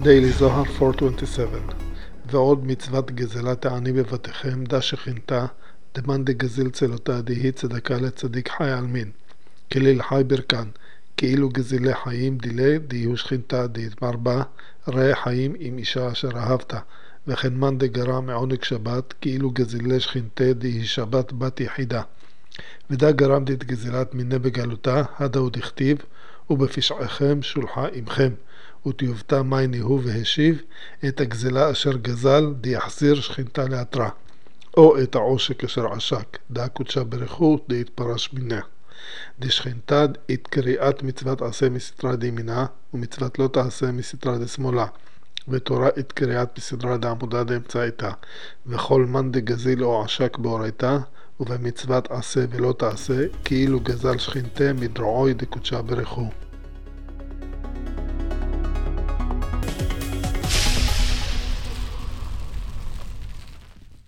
Daily Zohar 427 ועוד מצוות גזלת העני בבתיכם דה שכינתה דמאן דגזיל צלותה דהי צדקה לצדיק חי עלמין כליל חי ברכן כאילו גזילי חיים דילי דיהו שכינתה דהתמרבה ראה חיים עם אישה אשר אהבת וכן מאן דגרה מעונג שבת כאילו גזילי שכינתה דהי שבת בת יחידה ודה גרם דית גזילת מיני בגלותה הדה הוא דכתיב ובפשעכם שולחה עמכם ותיובתה מייני הוא והשיב את הגזלה אשר גזל דיחזיר שכינתה להתרה או את העושק אשר עשק דה קודשה ברכו דיתפרש מיניה דשכינתה את קריאת מצוות עשה מסתרה דימינה ומצוות לא תעשה מסתרה דשמאלה ותורה את קריאת מסתרה דעמודה דאמצעיתה וכל מאן דגזיל או עשק באורייתה ובמצוות עשה ולא תעשה כאילו גזל שכינתה מדרעוי דקודשה ברכו